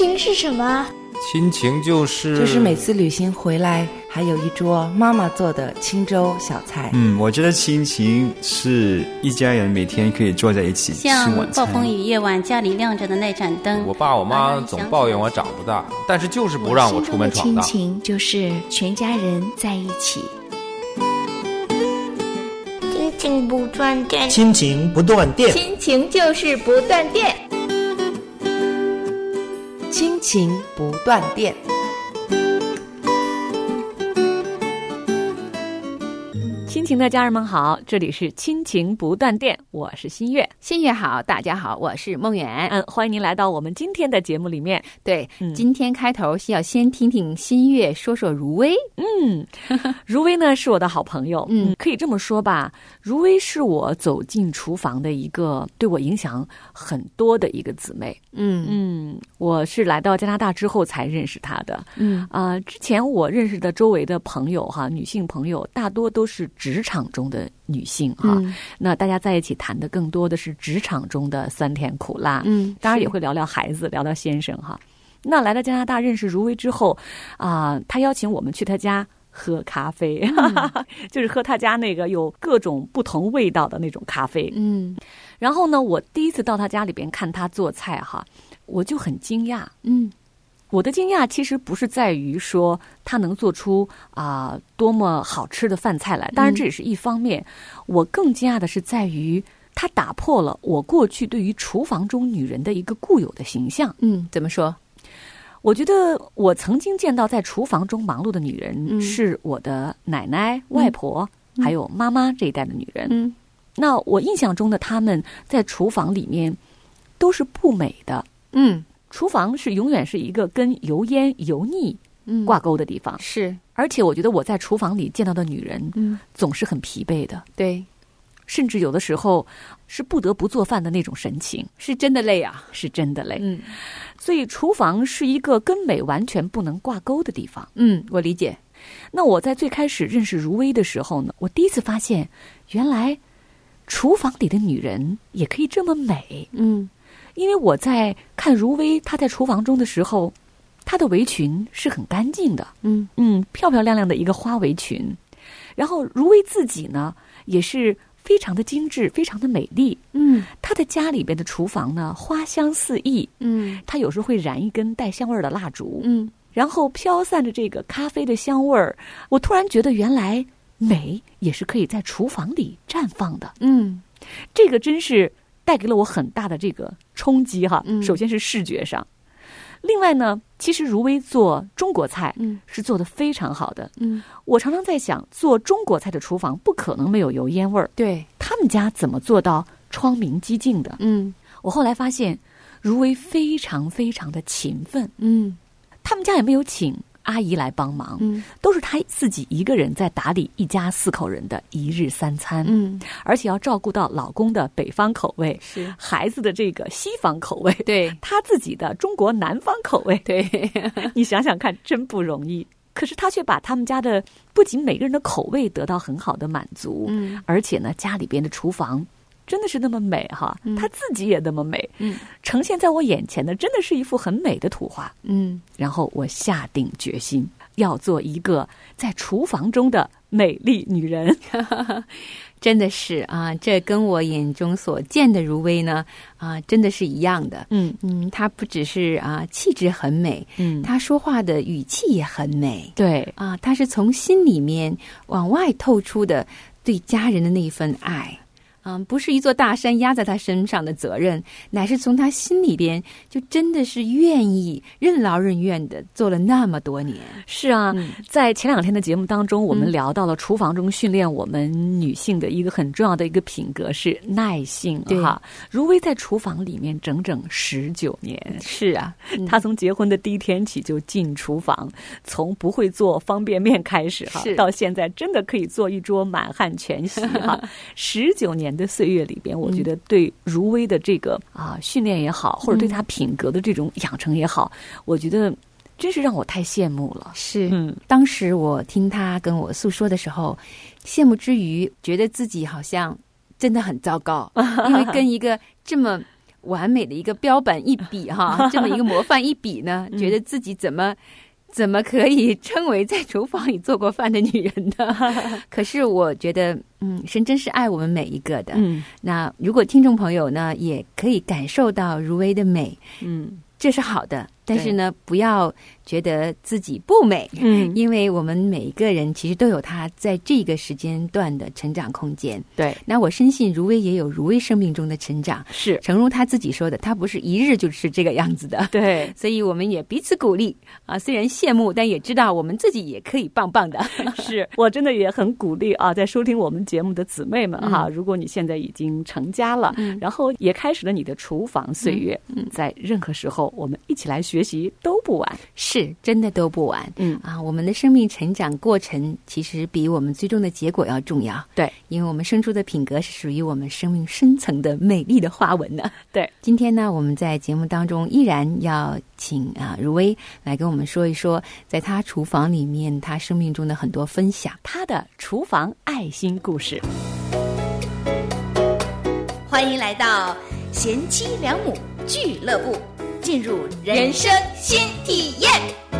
情是什么？ 亲情就是每次旅行回来还有一桌妈妈做的清粥小菜。 我觉得亲情是一家人每天可以坐在一起吃晚餐。 像暴风雨夜晚家里亮着的那盏灯， 我爸我妈总抱怨我长不大，但是就是不让我出门闯荡。 亲情就是全家人在一起。 亲情不断电， 亲情不断电， 亲情就是不断电， 亲情不断电。 亲情的家人们好，这里是亲情不断电，我是新月。 新月好，大家好，我是梦圆。 欢迎您来到我们今天的节目里面。 对，今天开头是要先听听新月说说如薇。 如薇呢是我的好朋友，可以这么说吧，如薇是我走进厨房的一个对我影响很多的一个姊妹。我是来到加拿大之后才认识她的。之前我认识的周围的朋友哈，女性朋友大多都是职场中的女性哈，那大家在一起谈的更多的是职场中的酸甜苦辣，当然也会聊聊孩子，聊聊先生哈。那来到加拿大认识如薇之后她邀请我们去她家喝咖啡，就是喝她家那个有各种不同味道的那种咖啡。然后呢，我第一次到她家里边看她做菜哈，我就很惊讶。我的惊讶其实不是在于说他能做出多么好吃的饭菜来，当然这也是一方面。我更惊讶的是在于他打破了我过去对于厨房中女人的一个固有的形象。 怎么说？ 我觉得我曾经见到在厨房中忙碌的女人是我的奶奶、外婆还有妈妈这一代的女人。那我印象中的她们在厨房里面都是不美的。厨房是永远是一个跟油烟油腻挂钩的地方。 是， 而且我觉得我在厨房里见到的女人总是很疲惫的。 对， 甚至有的时候是不得不做饭的那种神情。 是真的累啊， 是真的累。所以厨房是一个跟美完全不能挂钩的地方。 我理解。 那我在最开始认识如薇的时候呢，我第一次发现原来厨房里的女人也可以这么美。因为我在看如薇她在厨房中的时候，她的围裙是很干净的，漂漂亮亮的一个花围裙。然后如薇自己呢也是非常的精致，非常的美丽。她的家里边的厨房呢花香四溢。她有时候会燃一根带香味的蜡烛，然后飘散着这个咖啡的香味儿。我突然觉得原来美也是可以在厨房里绽放的。这个真是带给了我很大的这个冲击哈。首先是视觉上，另外呢，其实如薇做中国菜是做得非常好的。我常常在想，做中国菜的厨房不可能没有油烟味儿。 对， 他们家怎么做到窗明几净的？我后来发现，如薇非常非常的勤奋。他们家也没有请阿姨来帮忙，都是她自己一个人在打理一家4口人的一日3餐。而且要照顾到老公的北方口味， 是孩子的这个西方口味， 对， 她自己的中国南方口味， 对。 你想想看，真不容易。可是她却把他们家的不仅每个人的口味得到很好的满足，而且呢，家里边的厨房真的是那么美哈，她自己也那么美，呈现在我眼前的真的是一幅很美的图画。然后我下定决心要做一个在厨房中的美丽女人。 真的是这跟我眼中所见的如薇呢真的是一样的。她不只是气质很美，她说话的语气也很美。 对她是从心里面往外透出的对家人的那份爱。不是一座大山压在他身上的责任，乃是从他心里边就真的是愿意任劳任怨的做了那么多年。 是啊，在前2天的节目当中，我们聊到了厨房中训练我们女性的一个很重要的一个品格是耐性哈。如薇在厨房里面整整19年。 是啊， 她从结婚的第一天起就进厨房，从不会做方便面开始哈，到现在真的可以做一桌满汉全席哈。19年的岁月里边，我觉得对如薇的这个训练也好，或者对她品格的这种养成也好，我觉得真是让我太羡慕了。 是，当时我听她跟我诉说的时候，羡慕之余觉得自己好像真的很糟糕，因为跟一个这么完美的一个标本一笔哈，这么一个模范一笔呢，觉得自己怎么可以称为在厨房里做过饭的女人呢？可是我觉得神真是爱我们每一个的。那如果听众朋友呢也可以感受到如薇的美，这是好的，但是呢不要觉得自己不美，因为我们每一个人其实都有他在这个时间段的成长空间。 对， 那我深信如薇也有如薇生命中的成长，是诚如他自己说的，他不是一日就是这个样子的。 对， 所以我们也彼此鼓励啊，虽然羡慕，但也知道我们自己也可以棒棒的。 是我真的也很鼓励啊，在收听我们节目的姊妹们哈，如果你现在已经成家了，然后也开始了你的厨房岁月，在任何时候我们一起来学习都不晚， 是真的都不晚。我们的生命成长过程其实比我们最终的结果要重要。 对， 因为我们生出的品格是属于我们生命深层的美丽的花纹的。 对， 今天呢，我们在节目当中依然要请如薇来跟我们说一说，在她厨房里面她生命中的很多分享， 她的厨房爱心故事。 欢迎来到贤妻良母俱乐部，进入人生新体验。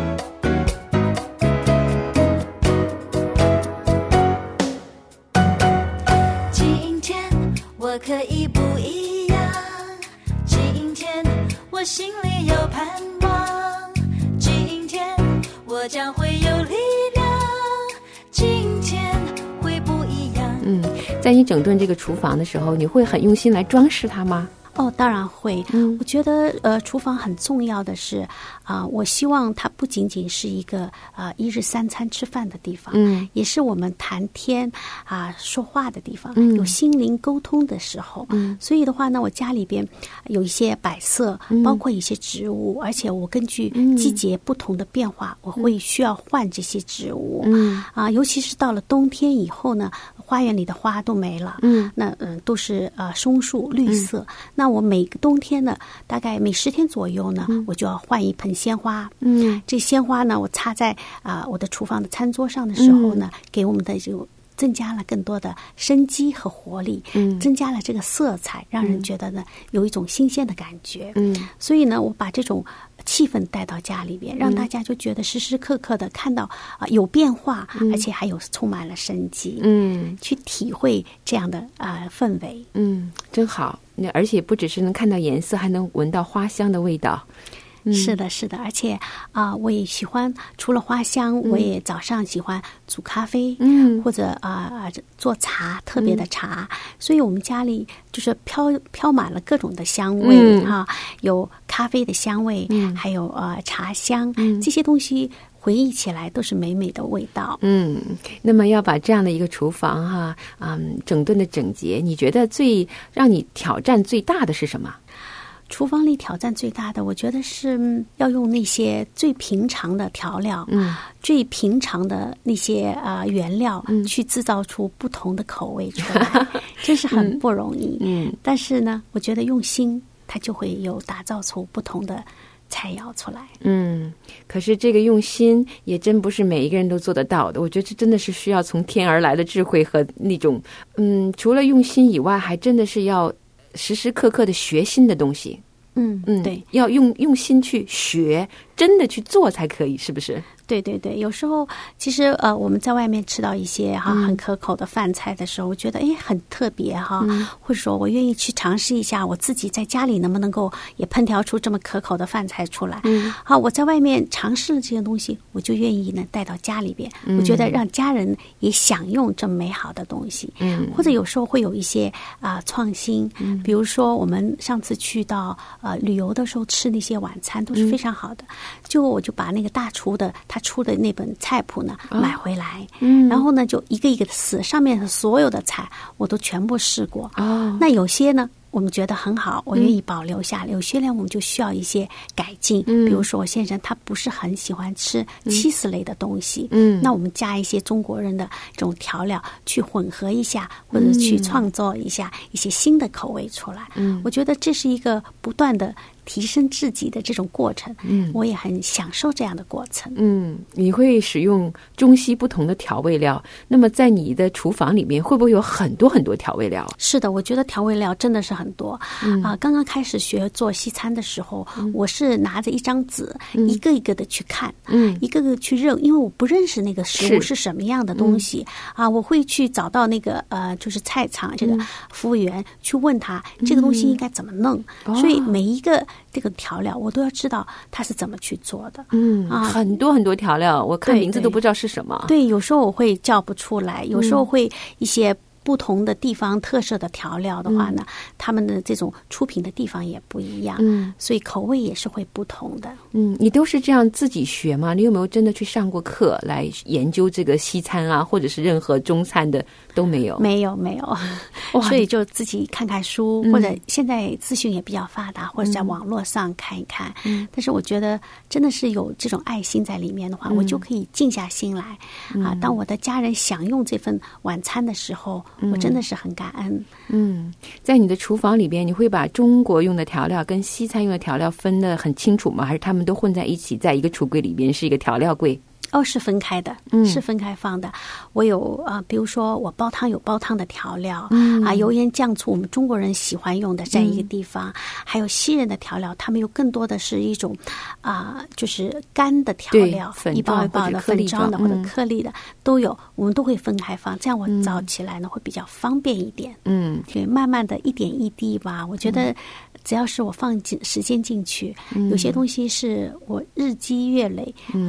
今天我可以不一样，今天我心里有盼望，今天我将会有力量，今天会不一样。 在你整顿这个厨房的时候，你会很用心来装饰它吗？ 当然会。我觉得厨房很重要的是我希望它不仅仅是一个一日三餐吃饭的地方，也是我们谈天说话的地方，有心灵沟通的时候。所以的话呢，我家里边有一些摆设，包括一些植物，而且我根据季节不同的变化，我会需要换这些植物。尤其是到了冬天以后呢，花园里的花都没了，那都是松树绿色。那我每个冬天呢，大概每10天左右呢，我就要换一盆鲜花。这鲜花呢，我插在我的厨房的餐桌上的时候呢，给我们的就增加了更多的生机和活力，增加了这个色彩，让人觉得呢有一种新鲜的感觉。所以呢，我把这种气氛带到家里边，让大家就觉得时时刻刻的看到有变化，而且还有充满了生机。去体会这样的氛围。 真好。而且不只是能看到颜色，还能闻到花香的味道。 是的，是的，而且我也喜欢，除了花香，我也早上喜欢煮咖啡，或者做茶，特别的茶。所以我们家里就是飘满了各种的香味有咖啡的香味，还有茶香，这些东西回忆起来都是美美的味道。 那么要把这样的一个厨房整顿的整洁，你觉得最让你挑战最大的是什么？ 厨房里挑战最大的，我觉得是要用那些最平常的调料，最平常的那些原料，去制造出不同的口味出来，真是很不容易。但是呢，我觉得用心，它就会有打造出不同的菜肴出来。 可是这个用心也真不是每一个人都做得到的。我觉得这真的是需要从天而来的智慧和那种除了用心以外，还真的是要时时刻刻的学新的东西。 对， 要用心去学，真的去做才可以，是不是？ 对对对，有时候其实我们在外面吃到一些很可口的饭菜的时候，我觉得很特别或者说我愿意去尝试一下，我自己在家里能不能够也烹调出这么可口的饭菜出来。我在外面尝试了这些东西，我就愿意呢带到家里边。我觉得让家人也享用这么美好的东西。或者有时候会有一些创新，比如说我们上次去到旅游的时候吃那些晚餐都是非常好的，我就把那个大厨的他出的那本菜谱呢买回来，然后呢就一个一个的试，上面的所有的菜我都全部试过。那有些呢我们觉得很好，我愿意保留下来。有些人我们就需要一些改进，比如说我先生他不是很喜欢吃cheese类的东西，那我们加一些中国人的这种调料去混合一下，或者去创造一下一些新的口味出来。我觉得这是一个不断的提升自己的这种过程，我也很享受这样的过程。 你会使用中西不同的调味料，那么在你的厨房里面会不会有很多很多调味料？ 是的，我觉得调味料真的是很多。刚刚开始学做西餐的时候，我是拿着一张纸，一个一个的去看，一个个去认，因为我不认识那个食物是什么样的东西我会去找到那个就是菜场这个服务员去问他这个东西应该怎么弄，所以每一个这个调料我都要知道它是怎么去做的。 很多很多调料，我看名字都不知道是什么。 对，有时候我会叫不出来，有时候会一些不同的地方特色的调料的话呢，他们的这种出品的地方也不一样，所以口味也是会不同的。 你都是这样自己学吗？你有没有真的去上过课来研究这个西餐啊，或者是任何中餐的都没有？ 没有，所以就自己看看书，或者现在资讯也比较发达，或者在网络上看一看。但是我觉得真的是有这种爱心在里面的话，我就可以静下心来当我的家人享用这份晚餐的时候，我真的是很感恩。 在你的厨房里边，你会把中国用的调料跟西餐用的调料分得很清楚吗？还是他们都混在一起，在一个橱柜里边是一个调料柜？ 是分开的，是分开放的。我有比如说我煲汤有煲汤的调料，油盐酱醋我们中国人喜欢用的在一个地方，还有西人的调料，他们有更多的是一种就是干的调料，一包一包的粉装的或者颗粒的都有，我们都会分开放，这样我找起来呢会比较方便一点。对，慢慢的一点一滴吧，我觉得只要是我放时间进去，有些东西是我日积月累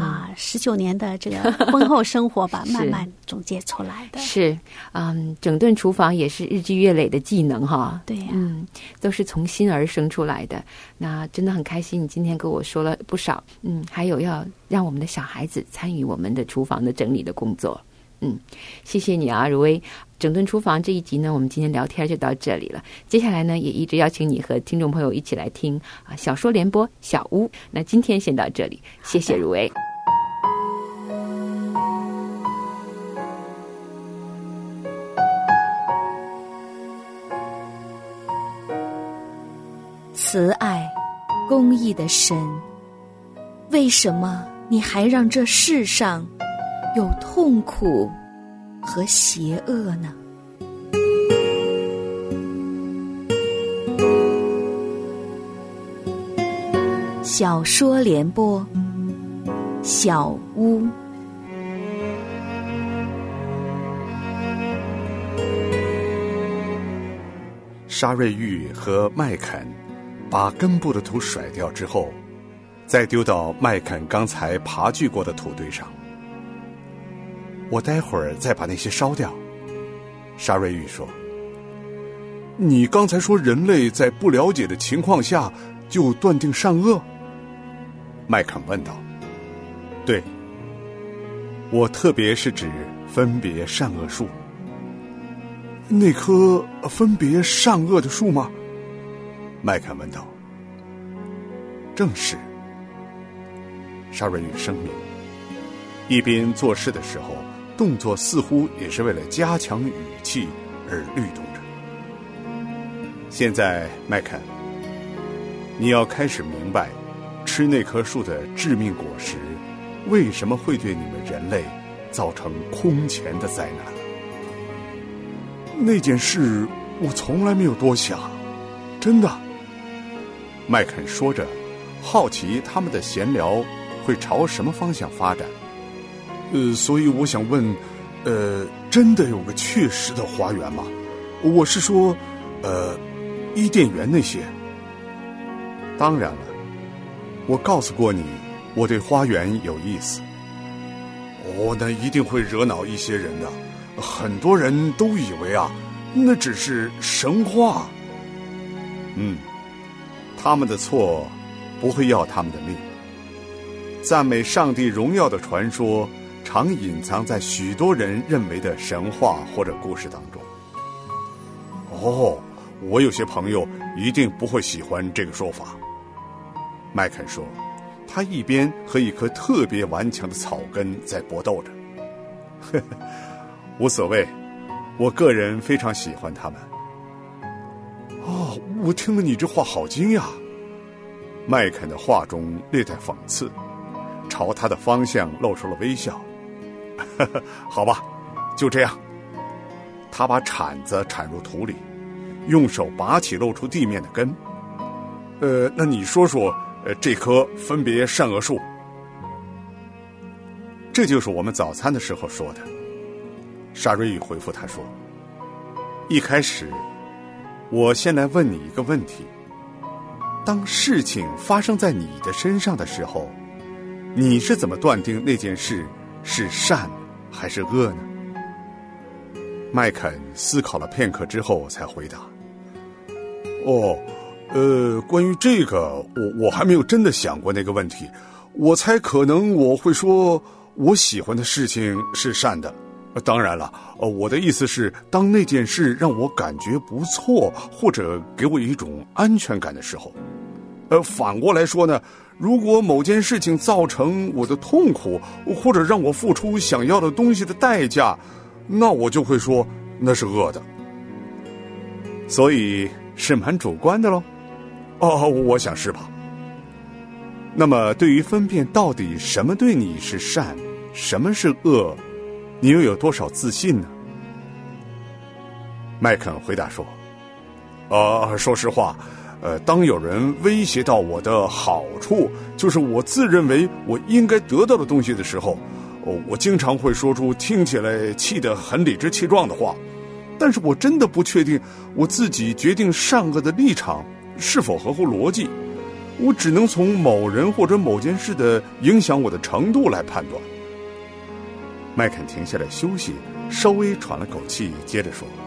19年的这个婚后生活吧慢慢总结出来的。 是整顿厨房也是日积月累的技能哈。 对呀， 都是从心而生出来的。那真的很开心，你今天跟我说了不少。还有要让我们的小孩子参与我们的厨房的整理的工作。谢谢你啊，如薇。整顿厨房这一集呢，我们今天聊天就到这里了。接下来呢，也一直邀请你和听众朋友一起来听小说联播小屋。那今天先到这里，谢谢如薇。 慈爱、公义的神，为什么你还让这世上有痛苦和邪恶呢？小说联播小屋。 沙瑞玉和麦肯把根部的土甩掉之后，再丢到麦肯刚才耙锯过的土堆上。我待会儿再把那些烧掉。沙瑞玉说，你刚才说人类在不了解的情况下就断定善恶？麦肯问道。对，我特别是指分别善恶树。那棵分别善恶的树吗？麦肯问道。正是。沙瑞玉声明，一边做事的时候，动作似乎也是为了加强语气而律动着。现在，麦肯，你要开始明白，吃那棵树的致命果实，为什么会对你们人类造成空前的灾难了。那件事我从来没有多想，真的。麦肯说着，好奇他们的闲聊会朝什么方向发展。所以我想问，真的有个确实的花园吗？我是说，伊甸园那些。当然了，我告诉过你，我对花园有意思。那一定会惹恼一些人的。很多人都以为那只是神话。他们的错不会要他们的命。赞美上帝荣耀的传说常隐藏在许多人认为的神话或者故事当中。我有些朋友一定不会喜欢这个说法。麦肯说，他一边和一棵特别顽强的草根在搏斗着。无所谓，我个人非常喜欢他们。我听了你这话好惊讶。 麦肯的话中略带讽刺，朝他的方向露出了微笑。好吧，就这样。他把铲子铲入土里，用手拔起露出地面的根。那你说说，这棵分别善恶树。这就是我们早餐的时候说的。沙瑞玉回复他说，一开始我先来问你一个问题，当事情发生在你的身上的时候，你是怎么断定那件事是善还是恶呢？麦肯思考了片刻之后才回答，关于这个我还没有真的想过那个问题，我猜可能我会说我喜欢的事情是善的。当然了，我的意思是当那件事让我感觉不错，或者给我一种安全感的时候。反过来说呢，如果某件事情造成我的痛苦，或者让我付出想要的东西的代价，那我就会说那是恶的。所以是蛮主观的咯。我想是吧。那么对于分辨到底什么对你是善，什么是恶，你又有多少自信呢？麦肯回答说，说实话，当有人威胁到我的好处，就是我自认为我应该得到的东西的时候，我经常会说出听起来气得很理直气壮的话，但是我真的不确定我自己决定善恶的立场是否合乎逻辑，我只能从某人或者某件事的影响我的程度来判断。麦肯停下来休息，稍微喘了口气，接着说，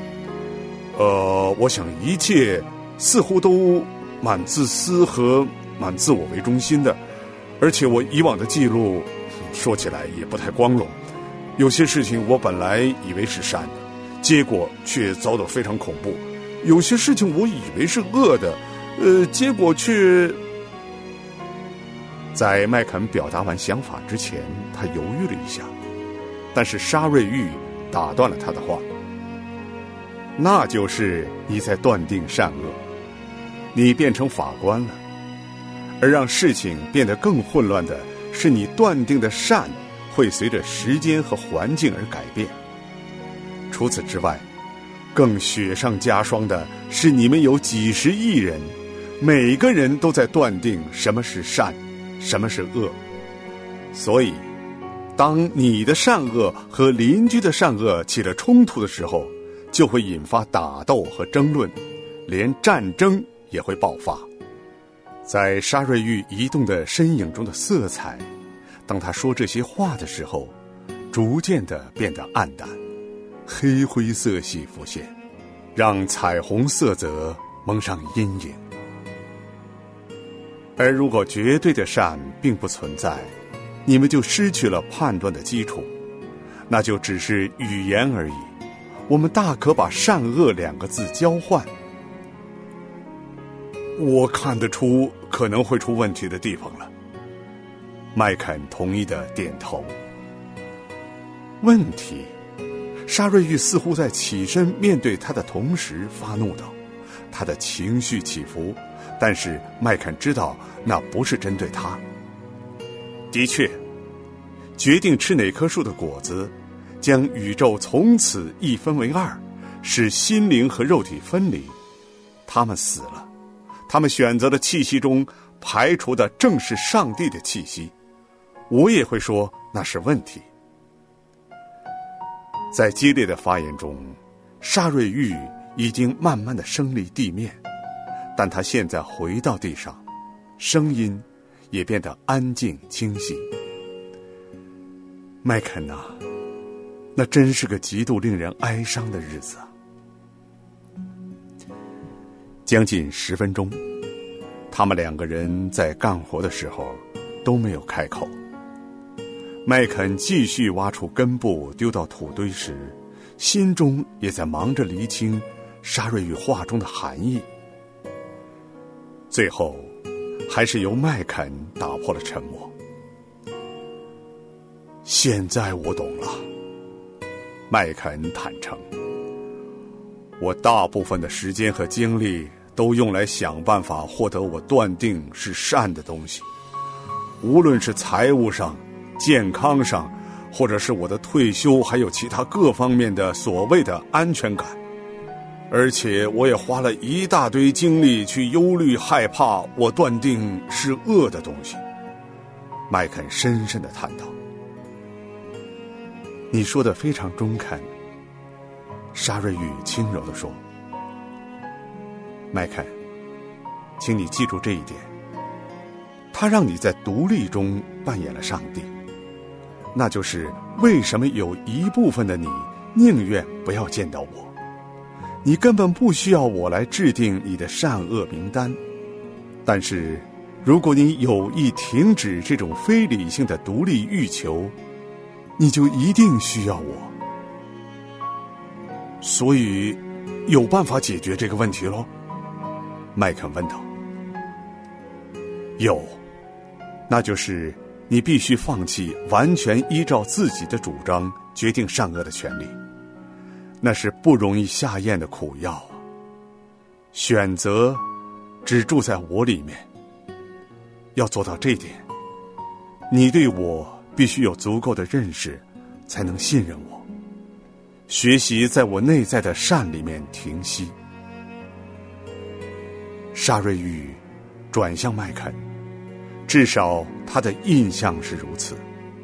我想一切似乎都蛮自私和蛮自我为中心的，而且我以往的记录说起来也不太光荣，有些事情我本来以为是善的，结果却遭到非常恐怖，有些事情我以为是恶的，结果却……在麦肯表达完想法之前，他犹豫了一下，但是沙瑞玉打断了他的话，那就是你在断定善恶，你变成法官了，而让事情变得更混乱的是你断定的善会随着时间和环境而改变。除此之外，更雪上加霜的是你们有几十亿人，每个人都在断定什么是善，什么是恶。所以当你的善恶和邻居的善恶起了冲突的时候，就会引发打斗和争论，连战争也会爆发。在沙瑞玉移动的身影中的色彩，当他说这些话的时候，逐渐地变得暗淡，黑灰色系浮现，让彩虹色泽蒙上阴影。而如果绝对的善并不存在，你们就失去了判断的基础，那就只是语言而已。我们大可把善恶两个字交换。我看得出可能会出问题的地方了。麦肯同意的点头。问题？沙瑞玉似乎在起身面对他的同时发怒道，他的情绪起伏，但是麦肯知道那不是针对他。的确，决定吃哪棵树的果子，将宇宙从此一分为二，使心灵和肉体分离。他们死了，他们选择的气息中排除的正是上帝的气息。我也会说那是问题。在激烈的发言中，沙瑞玉已经慢慢地升离地面，但他现在回到地上，声音也变得安静清晰。麦肯啊，那真是个极度令人哀伤的日子啊。将近10分钟，他们两个人在干活的时候都没有开口。麦肯继续挖出根部丢到土堆时，心中也在忙着厘清沙瑞玉话中的含义。最后还是由麦肯打破了沉默。现在我懂了，麦肯坦诚，我大部分的时间和精力都用来想办法获得我断定是善的东西，无论是财务上、健康上，或者是我的退休，还有其他各方面的所谓的安全感。而且我也花了一大堆精力去忧虑害怕我断定是恶的东西。麦肯深深地叹道。你说的非常中肯，沙瑞玉轻柔地说。麦肯，请你记住这一点，他让你在独立中扮演了上帝，那就是为什么有一部分的你宁愿不要见到我。你根本不需要我来制定你的善恶名单，但是如果你有意停止这种非理性的独立欲求，你就一定需要我。所以有办法解决这个问题咯？麦肯问道。有，那就是你必须放弃完全依照自己的主张决定善恶的权利，那是不容易下咽的苦药啊。选择只住在我里面，要做到这点，你对我必须有足够的认识，才能信任我，学习在我内在的善里面停息。沙瑞玉转向麦肯，至少他的印象是如此。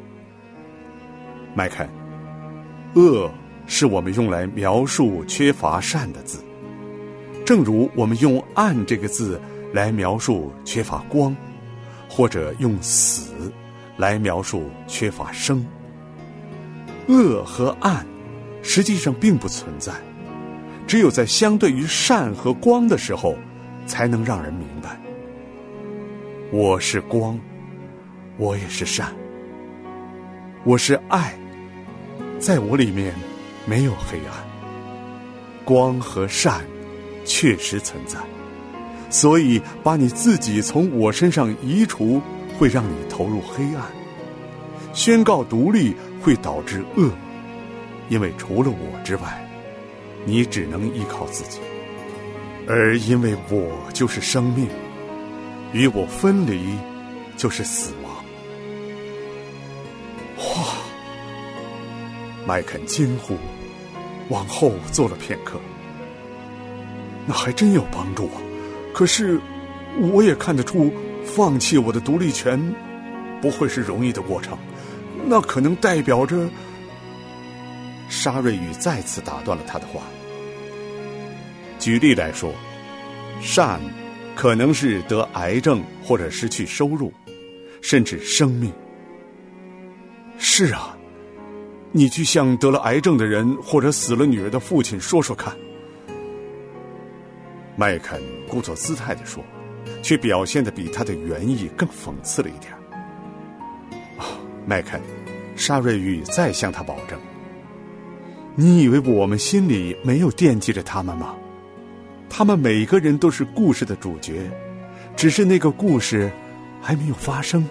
麦肯，恶是我们用来描述缺乏善的字，正如我们用暗这个字来描述缺乏光，或者用死来描述缺乏生。恶和暗实际上并不存在，只有在相对于善和光的时候才能让人明白。我是光，我也是善，我是爱，在我里面没有黑暗，光和善确实存在，所以把你自己从我身上移除会让你投入黑暗，宣告独立会导致恶，因为除了我之外，你只能依靠自己，而因为我就是生命，与我分离就是死亡。哇！麦肯惊呼，往后坐了片刻。那还真有帮助啊！可是我也看得出，放弃我的独立权不会是容易的过程，那可能代表着……沙瑞宇再次打断了他的话。举例来说，善可能是得癌症或者失去收入，甚至生命。是啊，你去向得了癌症的人或者死了女儿的父亲说说看。麦肯故作姿态地说，却表现得比他的原意更讽刺了一点。麦肯，沙瑞玉再向他保证，你以为我们心里没有惦记着他们吗？他们每个人都是故事的主角，只是那个故事还没有发生。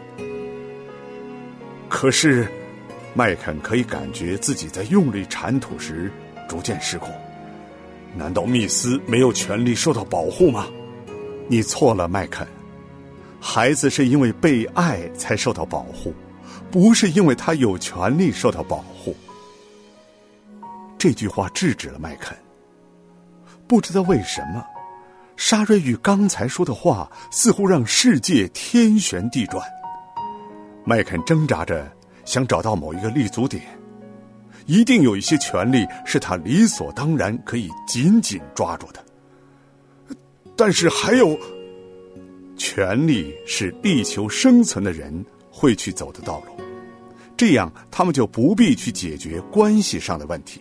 可是麦肯可以感觉自己在用力铲土时逐渐失控。难道密斯没有权利受到保护吗？你错了，麦肯。孩子是因为被爱才受到保护，不是因为他有权利受到保护。这句话制止了麦肯。不知道为什么，沙瑞玉刚才说的话似乎让世界天旋地转。麦肯挣扎着想找到某一个立足点，一定有一些权利是他理所当然可以紧紧抓住的。但是还有，权利是力求生存的人会去走的道路，这样他们就不必去解决关系上的问题。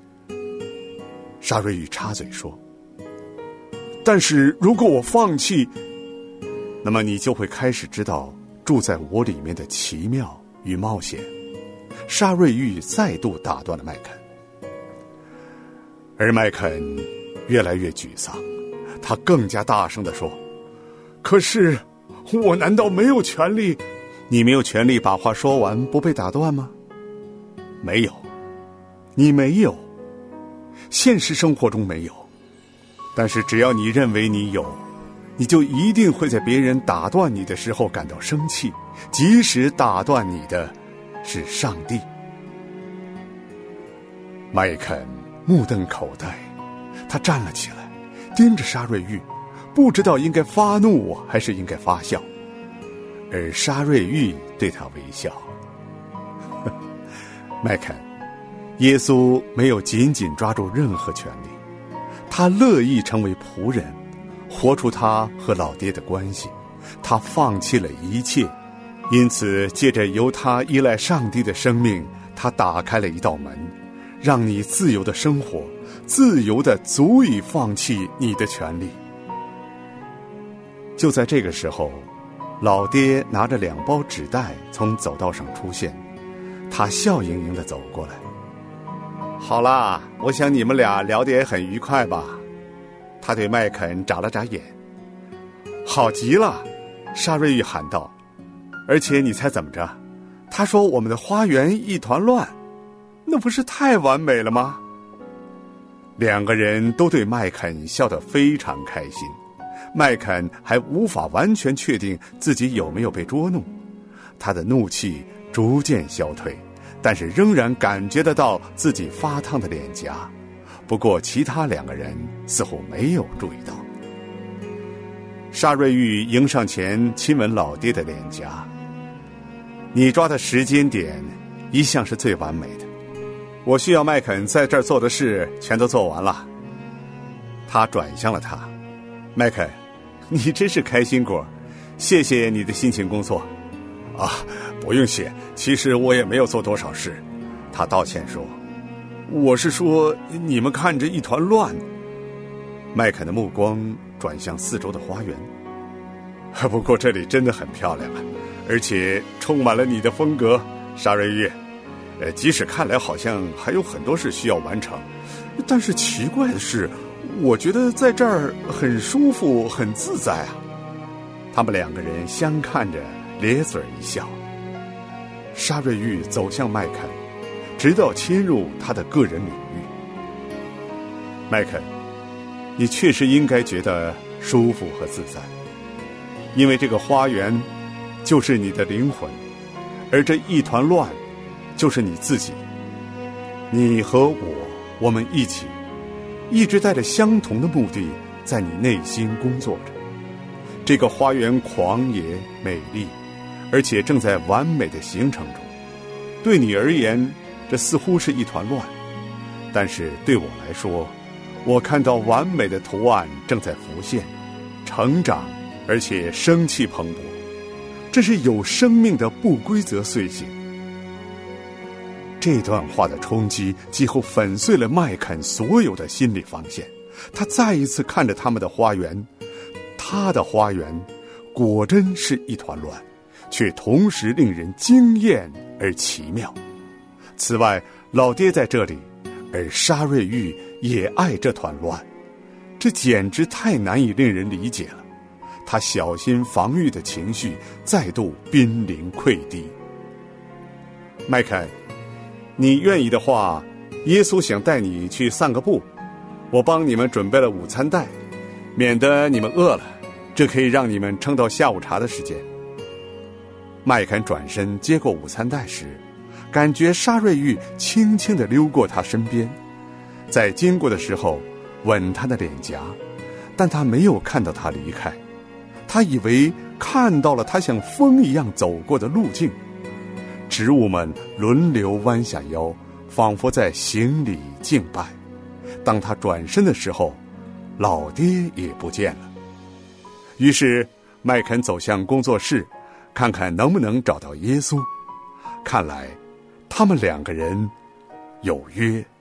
沙瑞玉插嘴说，但是如果我放弃，那么你就会开始知道住在我里面的奇妙与冒险。沙瑞玉再度打断了麦肯，而麦肯越来越沮丧，他更加大声地说，可是我难道没有权利？你没有权利把话说完不被打断吗？没有，你没有，现实生活中没有， 但是只要你认为你有，你就一定会在别人打断你的时候感到生气，即使打断你的是上帝。麦肯目瞪口呆，他站了起来，盯着沙瑞玉，不知道应该发怒还是应该发笑。而沙瑞玉对他微笑。麦肯，耶稣没有紧紧抓住任何权利，他乐意成为仆人，活出他和老爹的关系，他放弃了一切，因此借着由他依赖上帝的生命，他打开了一道门，让你自由的生活，自由的足以放弃你的权利。就在这个时候，老爹拿着2包纸袋从走道上出现，他笑盈盈地走过来。好啦，我想你们俩聊得也很愉快吧？他对麦肯眨了眨眼。好极了，沙瑞玉喊道。而且你猜怎么着？他说我们的花园一团乱，那不是太完美了吗？2个人都对麦肯笑得非常开心。麦肯还无法完全确定自己有没有被捉弄，他的怒气逐渐消退，但是仍然感觉得到自己发烫的脸颊。不过其他2个人似乎没有注意到。沙瑞玉迎上前亲吻老爹的脸颊。你抓的时间点一向是最完美的，我需要麦肯在这儿做的事全都做完了。他转向了他。麦肯，你真是开心果，谢谢你的辛勤工作。啊，不用谢，其实我也没有做多少事。他道歉说。我是说，你们看着一团乱。麦肯的目光转向四周的花园。不过这里真的很漂亮啊，而且充满了你的风格，沙瑞玉。即使看来好像还有很多事需要完成，但是奇怪的是，我觉得在这儿很舒服，很自在啊。他们2个人相看着，咧嘴一笑。沙瑞玉走向麦肯，直到侵入他的个人领域。麦肯，你确实应该觉得舒服和自在，因为这个花园就是你的灵魂，而这一团乱就是你自己。你和我们一起，一直带着相同的目的在你内心工作着。这个花园狂野美丽，而且正在完美的形成中。对你而言，这似乎是一团乱，但是对我来说，我看到完美的图案正在浮现、成长，而且生气蓬勃。这是有生命的不规则碎形。这段话的冲击几乎粉碎了麦肯所有的心理防线。他再一次看着他们的花园，他的花园果真是一团乱，却同时令人惊艳而奇妙。此外，老爹在这里，而沙瑞玉也爱这团乱，这简直太难以令人理解了。他小心防御的情绪再度濒临溃堤。麦肯，你愿意的话，耶稣想带你去散个步，我帮你们准备了午餐袋，免得你们饿了，这可以让你们撑到下午茶的时间。麦肯转身接过午餐袋时，感觉沙瑞玉轻轻地溜过他身边，在经过的时候吻他的脸颊，但他没有看到他离开。他以为看到了他像风一样走过的路径。植物们轮流弯下腰，仿佛在行礼敬拜。当他转身的时候，老爹也不见了。于是麦肯走向工作室，看看能不能找到耶稣。看来他们2个人有约。